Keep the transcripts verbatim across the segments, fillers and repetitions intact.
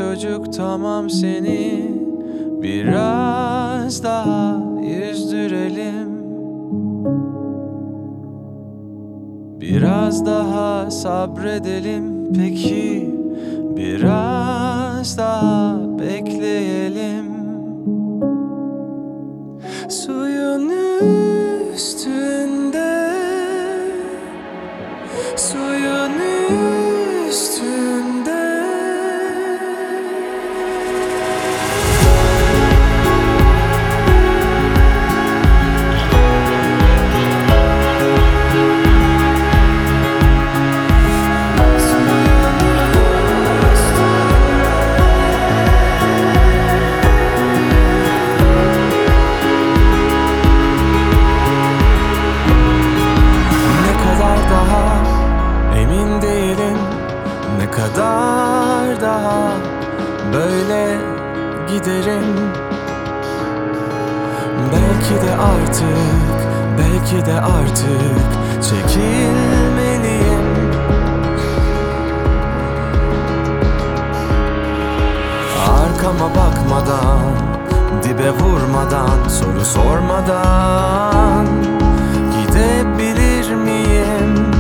çocuk, tamam, seni biraz daha yüzdürelim. Biraz daha sabredelim, peki biraz daha bekleyelim. Suyun üstünde, suyun üstünde. Ne kadar daha böyle giderim? Belki de artık, belki de artık çekilmeliyim. Arkama bakmadan, dibe vurmadan, soru sormadan gidebilir miyim?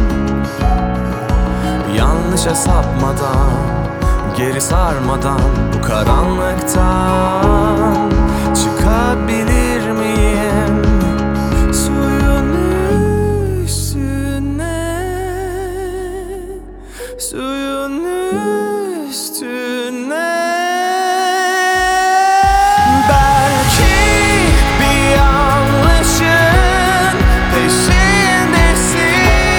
Yanlışa sapmadan, geri sarmadan, bu karanlıktan çıkabilir miyim? Suyun üstüne, suyun üstüne. Belki bir yanlışın peşindesin.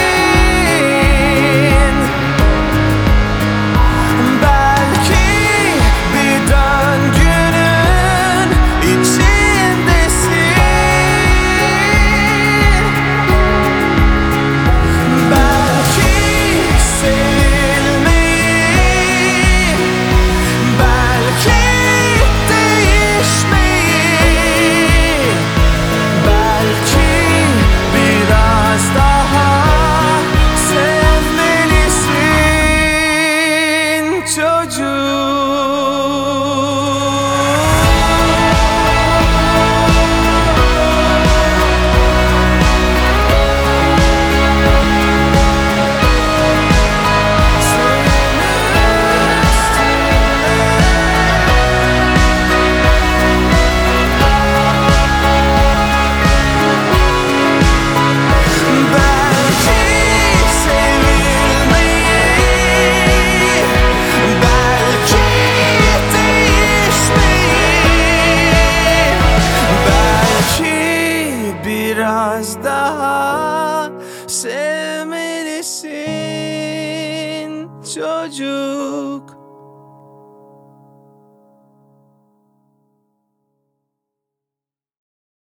Biraz daha sevmelisin çocuk.